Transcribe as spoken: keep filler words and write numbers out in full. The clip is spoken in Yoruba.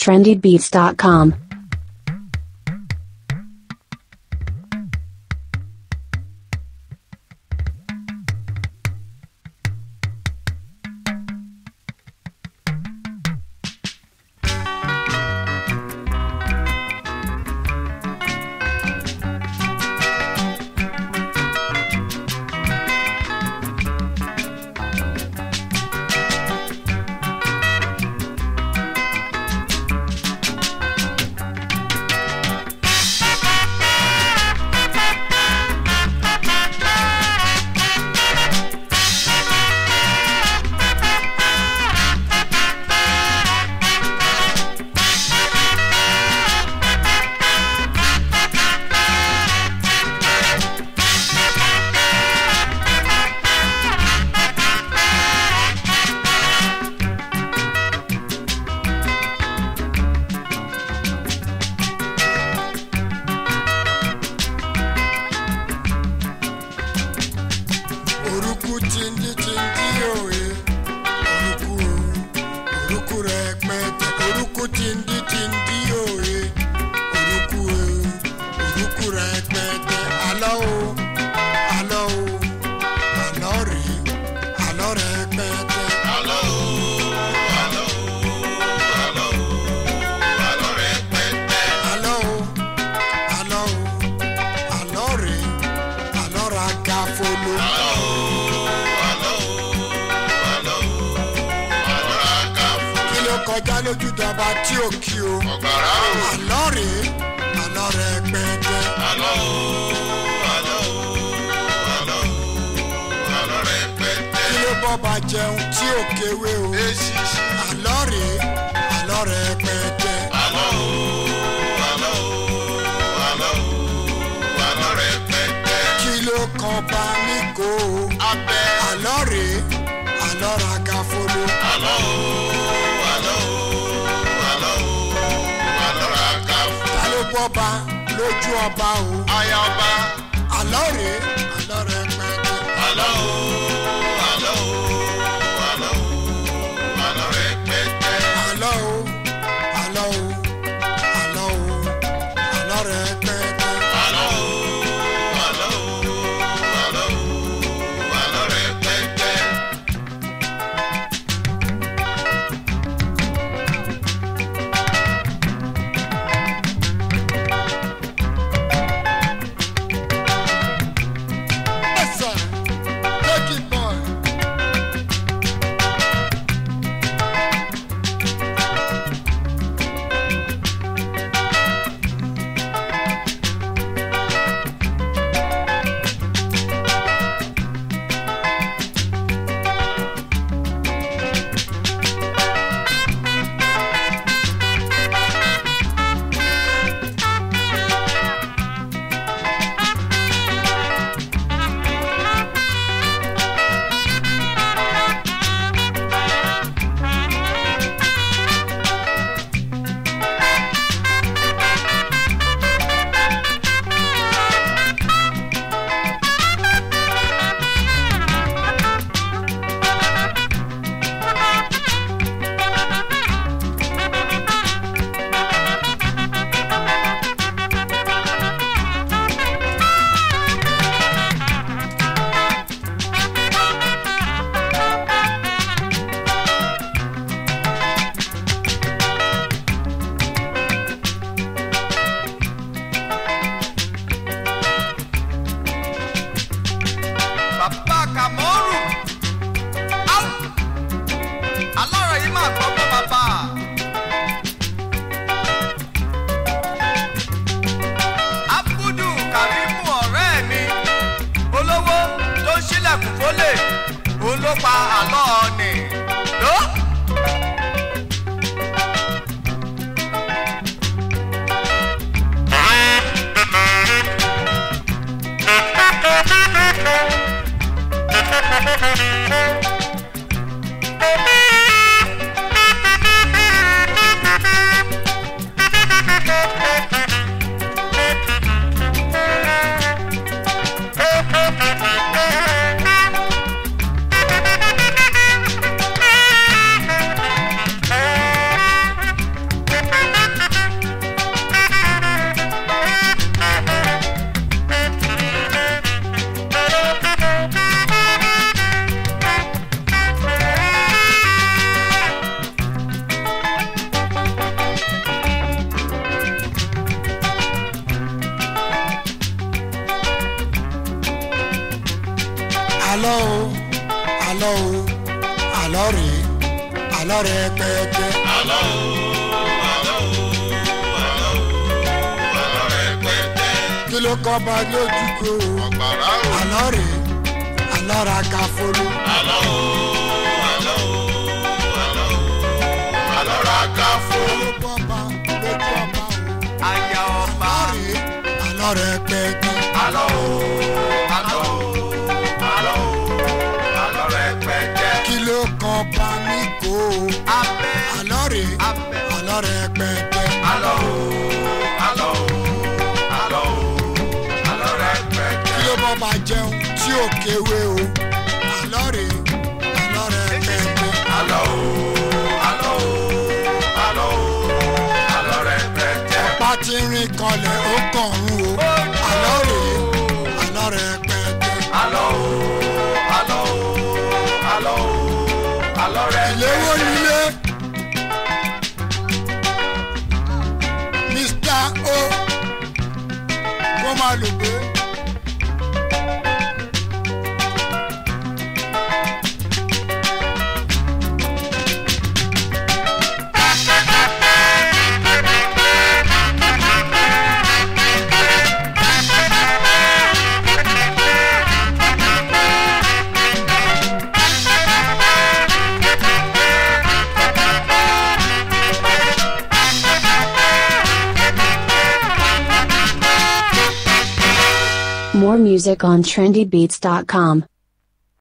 trendy beats dot com. Kọjá lójú dọba tí ò kí o. Ọ̀gbàrá o. Àlọ́ rèé, àlọ́ rẹ̀ pẹ́ẹ́tẹ́. Àlọ́ o, àlọ́ o, àlọ́ o, àlọ́ rẹ̀ pẹ́ẹ́tẹ́. Kí ló bọ́ba jẹun tí ò kéwé o. Èsìsì. Àlọ́ rèé, àlọ́ rẹ̀ pẹ́ẹ́tẹ́. Àlọ́ o, àlọ́ o, àlọ́ o, àlọ́ rẹ̀ pẹ́ẹ́tẹ́. Kí ló kan bá ní kó o. Abẹ́. Àlọ́ rèé, àlọ́ ra gafolo. Àlọ́ o, àlọ́ o, àlọ́ o, àlọ́ ra káfọ́. Ta ló bọ́ba lójú ọba o. Aya ọba. Àlọ́ rèé, àlọ́ rẹ̀ pẹ́ẹ́tẹ́. Àlọ́ o, àlọ́ o, àlọ́ o, àlọ́ rẹ̀ pẹ́ẹ́tẹ́. Àlọ́ o, àlọ́ o, àlọ́ o, àlọ́ rẹ̀ pẹ́ẹ́tẹ́. Àlọ́ o, àlọ́ o, àlọ́ o, àlọ́ rẹ̀ pẹ́ẹ́tẹ́. Listen, take àlọ́ o àlọ́ o àlọ́ rèé àlọ́ rẹ̀ pẹ́ẹ́tẹ́. àlọ́ o àlọ́ o àlọ́ o àlọ́ rẹ̀ pẹ́ẹ́tẹ́. kí ló kọ́ bá lójú kó o. ọ̀gbàrá o. àlọ́ rèé àlọ́ ra ká folo. àlọ́ o àlọ́ o àlọ́ o àlọ́ ra ká folo. lójú ọba lójú ọba o. aya ọba. àlọ́ rèé àlọ́ rẹ̀ pẹ́ẹ́tẹ́. àlọ́ o àlọ́ o àlọ́ o àlọ́ rẹ̀ pẹ́ẹ́tẹ́. kí ló kọ́ bá ní kó o. abẹ́ àlọ́ rèé abẹ́ àlọ́ rẹ̀ pẹ́ẹ́tẹ́. àlọ́ o àlọ́ o àlọ́ o àlọ́ rẹ̀ pẹ́ẹ́tẹ́. kí ló bọ́ bá jẹun tí ò kéwé o. àlọ́ rèé àlọ́ rẹ̀ pẹ́ẹ́tẹ́. àlọ́ o àlọ́ o àlọ́ o àlọ́ rẹ̀ pẹ́ẹ́tẹ́. ọ̀pá tí ń rìn kanlẹ̀ ó kàn ń o. àlọ́ rèé àlọ́ rẹ̀ pẹ́ẹ́tẹ́. àlọ́ o àlọ́ o àlọ́ o àlọ́ rẹ̀ ìléwó nílé. mr o kó máa lò pé. More music on trendy beats dot com.